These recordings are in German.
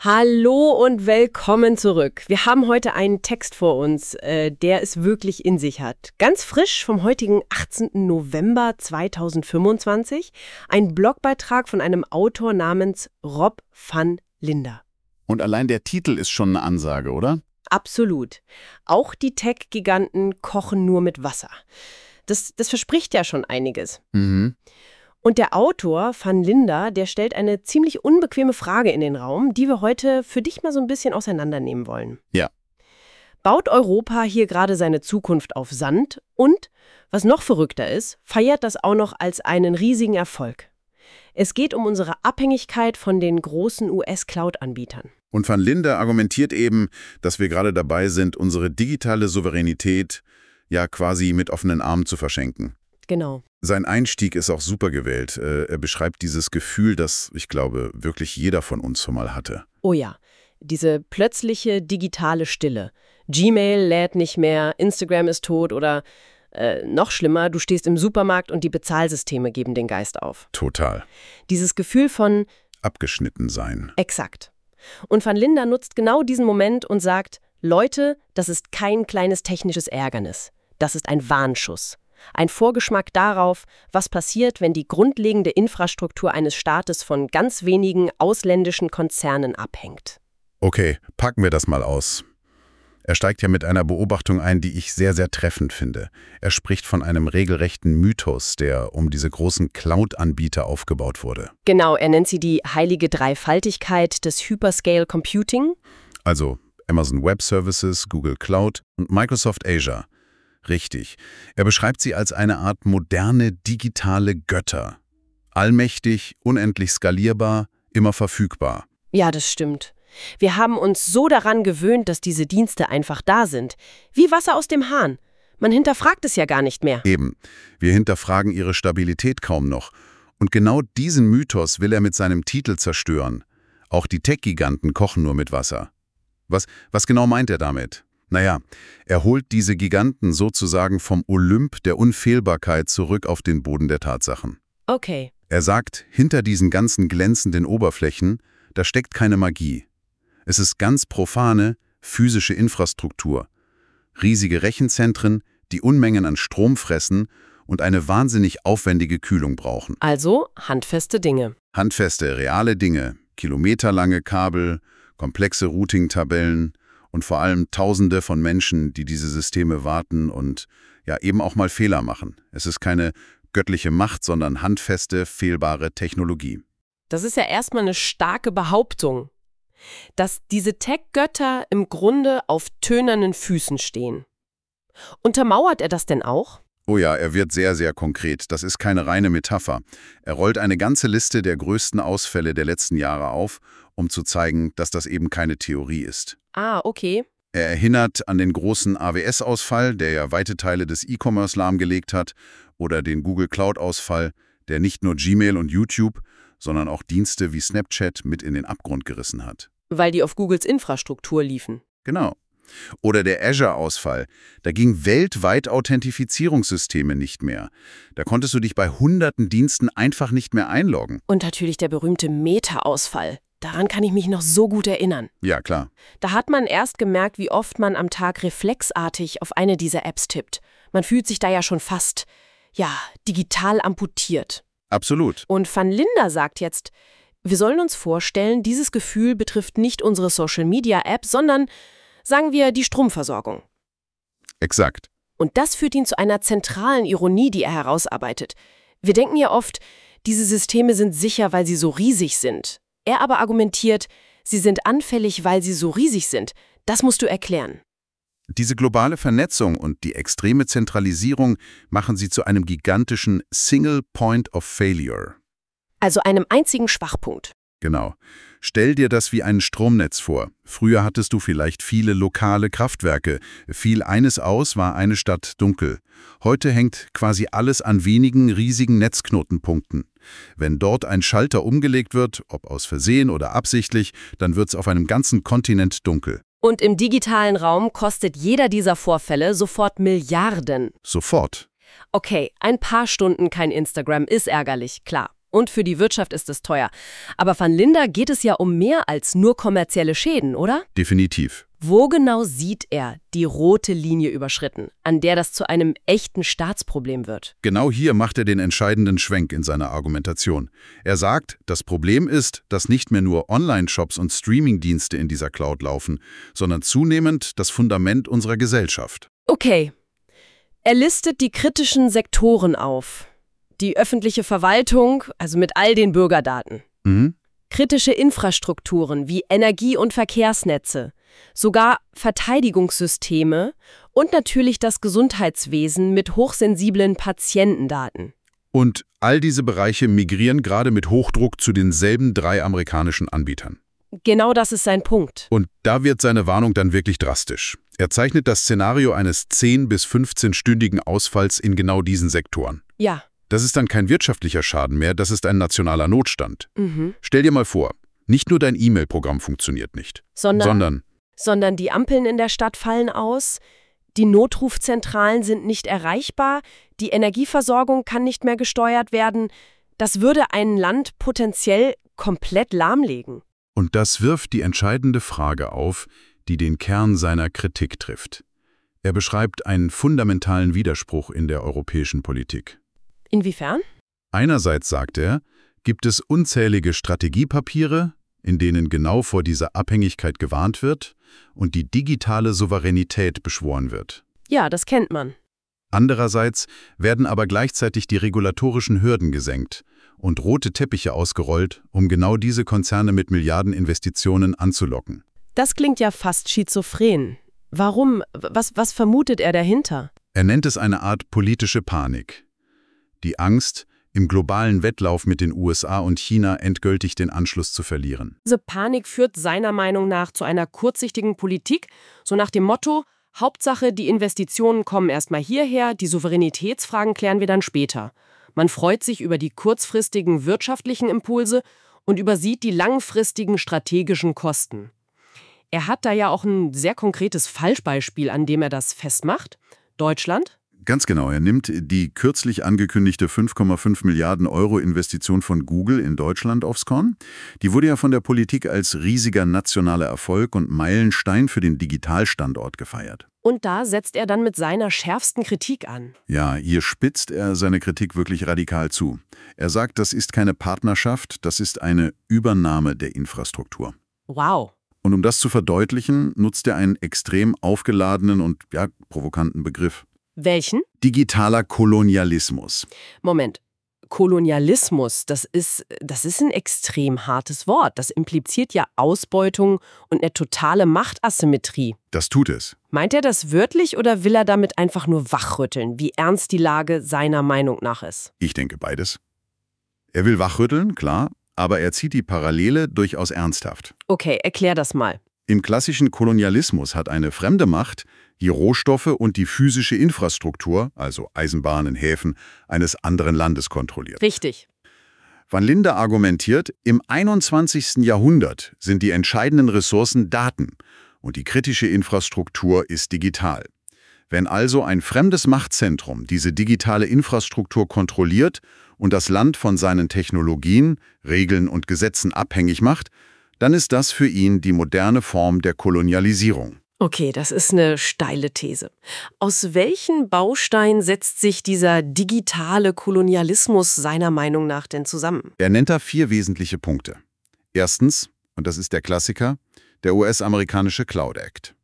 Hallo und willkommen zurück. Wir haben heute einen Text vor uns, der es wirklich in sich hat. Ganz frisch vom heutigen 18. November 2025. Ein Blogbeitrag von einem Autor namens Rob van Linder. Und allein der Titel ist schon eine Ansage, oder? Absolut. Auch die Tech-Giganten kochen nur mit Wasser. Das verspricht ja schon einiges. Mhm. Und der Autor van Linder, der stellt eine ziemlich unbequeme Frage in den Raum, die wir heute für dich mal so ein bisschen auseinandernehmen wollen. Ja. Baut Europa hier gerade seine Zukunft auf Sand und, was noch verrückter ist, feiert das auch noch als einen riesigen Erfolg. Es geht um unsere Abhängigkeit von den großen US-Cloud-Anbietern. Und van Linder argumentiert eben, dass wir gerade dabei sind, unsere digitale Souveränität ja quasi mit offenen Armen zu verschenken. Genau. Sein Einstieg ist auch super gewählt. Er beschreibt dieses Gefühl, das, ich glaube, wirklich jeder von uns schon mal hatte. Oh ja, diese plötzliche digitale Stille. Gmail lädt nicht mehr, Instagram ist tot oder noch schlimmer, du stehst im Supermarkt und die Bezahlsysteme geben den Geist auf. Total. Dieses Gefühl von Abgeschnitten sein. exakt. Und van Linder nutzt genau diesen Moment und sagt, Leute, das ist kein kleines technisches Ärgernis. Das ist ein Warnschuss. Ein Vorgeschmack darauf, was passiert, wenn die grundlegende Infrastruktur eines Staates von ganz wenigen ausländischen Konzernen abhängt. Okay, packen wir das mal aus. Er steigt ja mit einer Beobachtung ein, die ich sehr, sehr treffend finde. Er spricht von einem regelrechten Mythos, der um diese großen Cloud-Anbieter aufgebaut wurde. Genau, er nennt sie die heilige Dreifaltigkeit des Hyperscale Computing. Also Amazon Web Services, Google Cloud und Microsoft Azure. Richtig. Er beschreibt sie als eine Art moderne digitale Götter. Allmächtig, unendlich skalierbar, immer verfügbar. Ja, das stimmt. Wir haben uns so daran gewöhnt, dass diese Dienste einfach da sind. Wie Wasser aus dem Hahn. Man hinterfragt es ja gar nicht mehr. Eben. Wir hinterfragen ihre Stabilität kaum noch. Und genau diesen Mythos will er mit seinem Titel zerstören. Auch die Tech-Giganten kochen nur mit Wasser. Was genau meint er damit? Naja, er holt diese Giganten sozusagen vom Olymp der Unfehlbarkeit zurück auf den Boden der Tatsachen. Okay. Er sagt, hinter diesen ganzen glänzenden Oberflächen, da steckt keine Magie. Es ist ganz profane, physische Infrastruktur. Riesige Rechenzentren, die Unmengen an Strom fressen und eine wahnsinnig aufwendige Kühlung brauchen. Also handfeste Dinge. Handfeste, reale Dinge, kilometerlange Kabel, komplexe Routing-Tabellen und vor allem Tausende von Menschen, die diese Systeme warten und ja eben auch mal Fehler machen. Es ist keine göttliche Macht, sondern handfeste, fehlbare Technologie. Das ist ja erstmal eine starke Behauptung, dass diese Tech-Götter im Grunde auf tönernen Füßen stehen. Untermauert er das denn auch? Oh ja, er wird sehr, sehr konkret. Das ist keine reine Metapher. Er rollt eine ganze Liste der größten Ausfälle der letzten Jahre auf, um zu zeigen, dass das eben keine Theorie ist. Ah, okay. Er erinnert an den großen AWS-Ausfall, der ja weite Teile des E-Commerce lahmgelegt hat, oder den Google Cloud-Ausfall, der nicht nur Gmail und YouTube, sondern auch Dienste wie Snapchat mit in den Abgrund gerissen hat. Weil die auf Googles Infrastruktur liefen. Genau. Oder der Azure-Ausfall. Da ging weltweit Authentifizierungssysteme nicht mehr. Da konntest du dich bei hunderten Diensten einfach nicht mehr einloggen. Und natürlich der berühmte Meta-Ausfall. Daran kann ich mich noch so gut erinnern. Ja, klar. Da hat man erst gemerkt, wie oft man am Tag reflexartig auf eine dieser Apps tippt. Man fühlt sich da ja schon fast, digital amputiert. Absolut. Und van Linder sagt jetzt, wir sollen uns vorstellen, dieses Gefühl betrifft nicht unsere Social-Media-App, sondern, sagen wir, die Stromversorgung. Exakt. Und das führt ihn zu einer zentralen Ironie, die er herausarbeitet. Wir denken ja oft, diese Systeme sind sicher, weil sie so riesig sind. Er aber argumentiert, sie sind anfällig, weil sie so riesig sind. Das musst du erklären. Diese globale Vernetzung und die extreme Zentralisierung machen sie zu einem gigantischen Single Point of Failure. Also einem einzigen Schwachpunkt. Genau. Stell dir das wie ein Stromnetz vor. Früher hattest du vielleicht viele lokale Kraftwerke. Fiel eines aus, war eine Stadt dunkel. Heute hängt quasi alles an wenigen riesigen Netzknotenpunkten. Wenn dort ein Schalter umgelegt wird, ob aus Versehen oder absichtlich, dann wird's auf einem ganzen Kontinent dunkel. Und im digitalen Raum kostet jeder dieser Vorfälle sofort Milliarden. Sofort. Okay, ein paar Stunden kein Instagram ist ärgerlich, klar. und für die Wirtschaft ist es teuer. Aber van Linder geht es ja um mehr als nur kommerzielle Schäden, oder? Definitiv. Wo genau sieht er die rote Linie überschritten, an der das zu einem echten Staatsproblem wird? Genau hier macht er den entscheidenden Schwenk in seiner Argumentation. Er sagt, das Problem ist, dass nicht mehr nur Online-Shops und Streaming-Dienste in dieser Cloud laufen, sondern zunehmend das Fundament unserer Gesellschaft. Okay. Er listet die kritischen Sektoren auf. Die öffentliche Verwaltung, also mit all den Bürgerdaten. Kritische Infrastrukturen wie Energie- und Verkehrsnetze. Sogar Verteidigungssysteme und natürlich das Gesundheitswesen mit hochsensiblen Patientendaten. Und all diese Bereiche migrieren gerade mit Hochdruck zu denselben 3 amerikanischen Anbietern. Genau das ist sein Punkt. Und da wird seine Warnung dann wirklich drastisch. Er zeichnet das Szenario eines 10- bis 15-stündigen Ausfalls in genau diesen Sektoren. Ja. Das ist dann kein wirtschaftlicher Schaden mehr, das ist ein nationaler Notstand. Stell dir mal vor, nicht nur dein E-Mail-Programm funktioniert nicht, sondern die Ampeln in der Stadt fallen aus, die Notrufzentralen sind nicht erreichbar, die Energieversorgung kann nicht mehr gesteuert werden. Das würde ein Land potenziell komplett lahmlegen. Und das wirft die entscheidende Frage auf, die den Kern seiner Kritik trifft. Er beschreibt einen fundamentalen Widerspruch in der europäischen Politik. Inwiefern? Einerseits, sagt er, gibt es unzählige Strategiepapiere, in denen genau vor dieser Abhängigkeit gewarnt wird und die digitale Souveränität beschworen wird. Ja, das kennt man. Andererseits werden aber gleichzeitig die regulatorischen Hürden gesenkt und rote Teppiche ausgerollt, um genau diese Konzerne mit Milliardeninvestitionen anzulocken. Das klingt ja fast schizophren. Warum? Was vermutet er dahinter? Er nennt es eine Art politische Panik. Die Angst, im globalen Wettlauf mit den USA und China endgültig den Anschluss zu verlieren. Diese Panik führt seiner Meinung nach zu einer kurzsichtigen Politik, so nach dem Motto, Hauptsache, die Investitionen kommen erstmal hierher, die Souveränitätsfragen klären wir dann später. Man freut sich über die kurzfristigen wirtschaftlichen Impulse und übersieht die langfristigen strategischen Kosten. Er hat da ja auch ein sehr konkretes Fallbeispiel, an dem er das festmacht. Deutschland. Ganz genau, er nimmt die kürzlich angekündigte 5,5 Milliarden Euro Investition von Google in Deutschland aufs Korn. Die wurde ja von der Politik als riesiger nationaler Erfolg und Meilenstein für den Digitalstandort gefeiert. Und da setzt er dann mit seiner schärfsten Kritik an. Ja, hier spitzt er seine Kritik wirklich radikal zu. Er sagt, das ist keine Partnerschaft, das ist eine Übernahme der Infrastruktur. Wow. Und um das zu verdeutlichen, nutzt er einen extrem aufgeladenen und provokanten Begriff. Welchen? Digitaler Kolonialismus. Moment. Kolonialismus, das ist ein extrem hartes Wort. Das impliziert ja Ausbeutung und eine totale Machtasymmetrie. Das tut es. Meint er das wörtlich oder will er damit einfach nur wachrütteln, wie ernst die Lage seiner Meinung nach ist? Ich denke beides. Er will wachrütteln, klar, aber er zieht die Parallele durchaus ernsthaft. Okay, erklär das mal. Im klassischen Kolonialismus hat eine fremde Macht die Rohstoffe und die physische Infrastruktur, also Eisenbahnen, Häfen, eines anderen Landes kontrolliert. Richtig. Van Linder argumentiert, im 21. Jahrhundert sind die entscheidenden Ressourcen Daten und die kritische Infrastruktur ist digital. Wenn also ein fremdes Machtzentrum diese digitale Infrastruktur kontrolliert und das Land von seinen Technologien, Regeln und Gesetzen abhängig macht, dann ist das für ihn die moderne Form der Kolonialisierung. Okay, das ist eine steile These. Aus welchen Bausteinen setzt sich dieser digitale Kolonialismus seiner Meinung nach denn zusammen? Er nennt da 4 wesentliche Punkte. Erstens, und das ist der Klassiker, der US-amerikanische Cloud Act.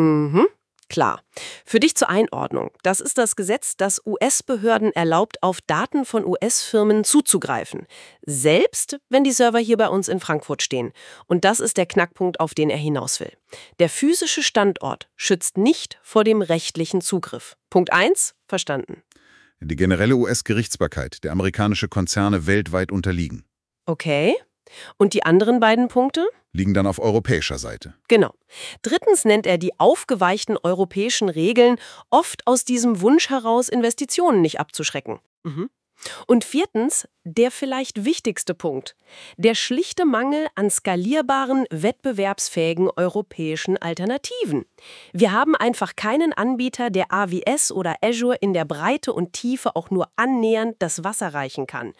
Klar. Für dich zur Einordnung. Das ist das Gesetz, das US-Behörden erlaubt, auf Daten von US-Firmen zuzugreifen. Selbst wenn die Server hier bei uns in Frankfurt stehen. Und das ist der Knackpunkt, auf den er hinaus will. Der physische Standort schützt nicht vor dem rechtlichen Zugriff. Punkt 1, verstanden. Die generelle US-Gerichtsbarkeit, der amerikanische Konzerne weltweit unterliegen. Okay. Und die anderen beiden Punkte? Liegen dann auf europäischer Seite. Genau. Drittens nennt er die aufgeweichten europäischen Regeln oft aus diesem Wunsch heraus, Investitionen nicht abzuschrecken. Und viertens, der vielleicht wichtigste Punkt, der schlichte Mangel an skalierbaren, wettbewerbsfähigen europäischen Alternativen. Wir haben einfach keinen Anbieter, der AWS oder Azure in der Breite und Tiefe auch nur annähernd das Wasser reichen kann.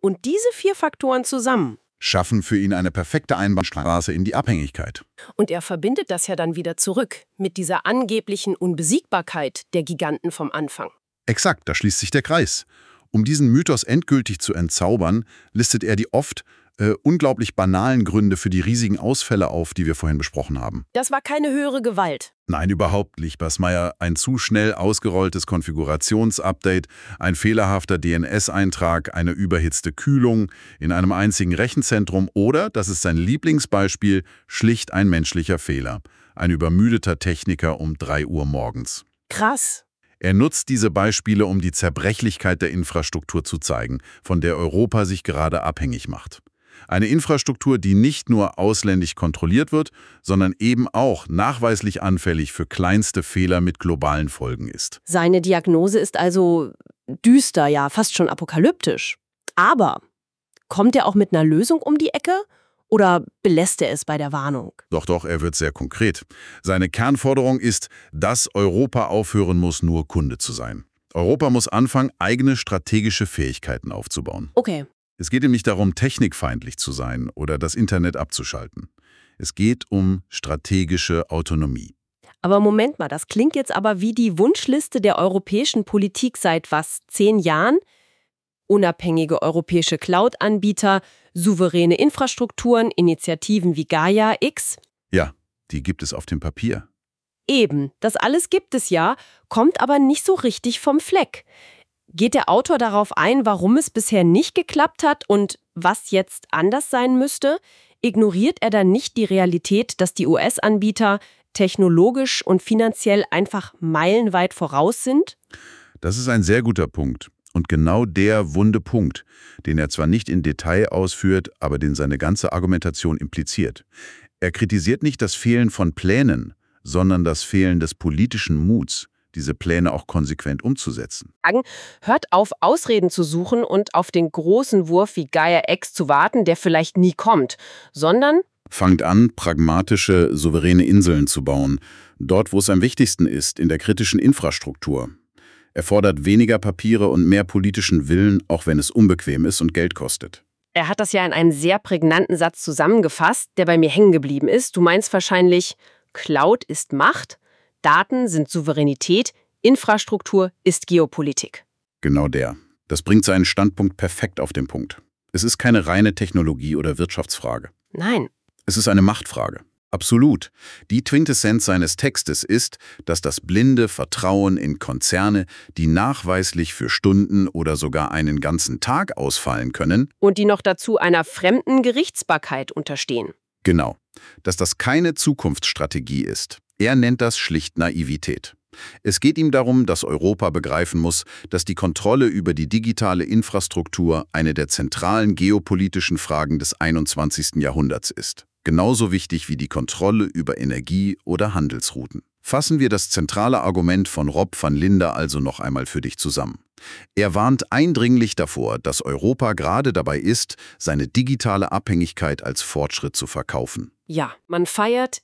Und diese 4 Faktoren zusammen. Schaffen für ihn eine perfekte Einbahnstraße in die Abhängigkeit. Und er verbindet das ja dann wieder zurück mit dieser angeblichen Unbesiegbarkeit der Giganten vom Anfang. Exakt, da schließt sich der Kreis. Um diesen Mythos endgültig zu entzaubern, listet er die oft unglaublich banalen Gründe für die riesigen Ausfälle auf, die wir vorhin besprochen haben. Das war keine höhere Gewalt. Nein, überhaupt nicht, Basmeier. Ein zu schnell ausgerolltes Konfigurationsupdate, ein fehlerhafter DNS-Eintrag, eine überhitzte Kühlung in einem einzigen Rechenzentrum oder, das ist sein Lieblingsbeispiel, schlicht ein menschlicher Fehler. Ein übermüdeter Techniker um 3 Uhr morgens. Krass. Er nutzt diese Beispiele, um die Zerbrechlichkeit der Infrastruktur zu zeigen, von der Europa sich gerade abhängig macht. Eine Infrastruktur, die nicht nur ausländisch kontrolliert wird, sondern eben auch nachweislich anfällig für kleinste Fehler mit globalen Folgen ist. Seine Diagnose ist also düster, ja, fast schon apokalyptisch. Aber kommt er auch mit einer Lösung um die Ecke? Oder belässt er es bei der Warnung? Doch, er wird sehr konkret. Seine Kernforderung ist, dass Europa aufhören muss, nur Kunde zu sein. Europa muss anfangen, eigene strategische Fähigkeiten aufzubauen. Okay. Es geht ihm nicht darum, technikfeindlich zu sein oder das Internet abzuschalten. Es geht um strategische Autonomie. Aber Moment mal, das klingt jetzt aber wie die Wunschliste der europäischen Politik seit 10 Jahren? Unabhängige europäische Cloud-Anbieter, souveräne Infrastrukturen, Initiativen wie Gaia X. Ja, die gibt es auf dem Papier. Eben, das alles gibt es ja, kommt aber nicht so richtig vom Fleck. Geht der Autor darauf ein, warum es bisher nicht geklappt hat und was jetzt anders sein müsste? Ignoriert er dann nicht die Realität, dass die US-Anbieter technologisch und finanziell einfach meilenweit voraus sind? Das ist ein sehr guter Punkt. Und genau der wunde Punkt, den er zwar nicht in Detail ausführt, aber den seine ganze Argumentation impliziert. Er kritisiert nicht das Fehlen von Plänen, sondern das Fehlen des politischen Muts, diese Pläne auch konsequent umzusetzen. Hört auf, Ausreden zu suchen und auf den großen Wurf wie Gaia X zu warten, der vielleicht nie kommt, sondern Fangt an, pragmatische, souveräne Inseln zu bauen, dort, wo es am wichtigsten ist, in der kritischen Infrastruktur. Er fordert weniger Papiere und mehr politischen Willen, auch wenn es unbequem ist und Geld kostet. er hat das ja in einen sehr prägnanten Satz zusammengefasst, der bei mir hängen geblieben ist. Du meinst wahrscheinlich, Cloud ist Macht, Daten sind Souveränität, Infrastruktur ist Geopolitik. Genau der. Das bringt seinen Standpunkt perfekt auf den Punkt. Es ist keine reine Technologie- oder Wirtschaftsfrage. Nein. Es ist eine Machtfrage. Absolut. Die Quintessenz seines Textes ist, dass das blinde Vertrauen in Konzerne, die nachweislich für Stunden oder sogar einen ganzen Tag ausfallen können, Und die noch dazu einer fremden Gerichtsbarkeit unterstehen. genau, dass das keine Zukunftsstrategie ist. Er nennt das schlicht Naivität. Es geht ihm darum, dass Europa begreifen muss, dass die Kontrolle über die digitale Infrastruktur eine der zentralen geopolitischen Fragen des 21. Jahrhunderts ist. Genauso wichtig wie die Kontrolle über Energie- oder Handelsrouten. Fassen wir das zentrale Argument von Rob van Linde also noch einmal für dich zusammen. Er warnt eindringlich davor, dass Europa gerade dabei ist, seine digitale Abhängigkeit als Fortschritt zu verkaufen. Ja, man feiert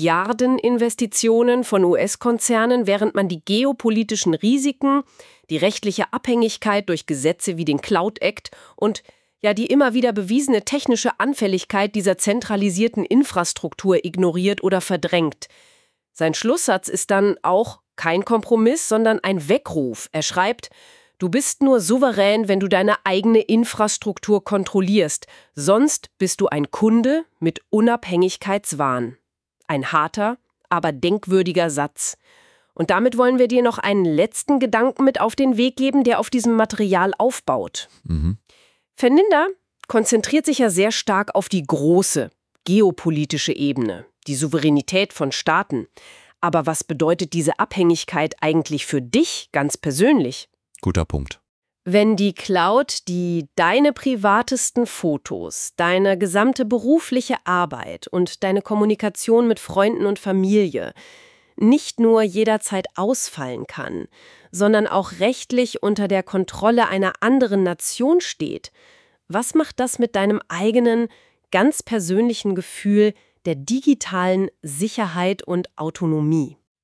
Milliardeninvestitionen von US-Konzernen, während man die geopolitischen Risiken, die rechtliche Abhängigkeit durch Gesetze wie den Cloud Act und die immer wieder bewiesene technische Anfälligkeit dieser zentralisierten Infrastruktur ignoriert oder verdrängt. Sein Schlusssatz ist dann auch kein Kompromiss, sondern ein Weckruf. Er schreibt: Du bist nur souverän, wenn du deine eigene Infrastruktur kontrollierst. Sonst bist du ein Kunde mit Unabhängigkeitswahn. Ein harter, aber denkwürdiger Satz. Und damit wollen wir dir noch einen letzten Gedanken mit auf den Weg geben, der auf diesem Material aufbaut. Van Linde konzentriert sich ja sehr stark auf die große, geopolitische Ebene, die Souveränität von Staaten. Aber was bedeutet diese Abhängigkeit eigentlich für dich ganz persönlich? Guter Punkt. Wenn die Cloud, die deine privatesten Fotos, deine gesamte berufliche Arbeit und deine Kommunikation mit Freunden und Familie nicht nur jederzeit ausfallen kann, sondern auch rechtlich unter der Kontrolle einer anderen Nation steht, was macht das mit deinem eigenen, ganz persönlichen Gefühl der digitalen Sicherheit und Autonomie?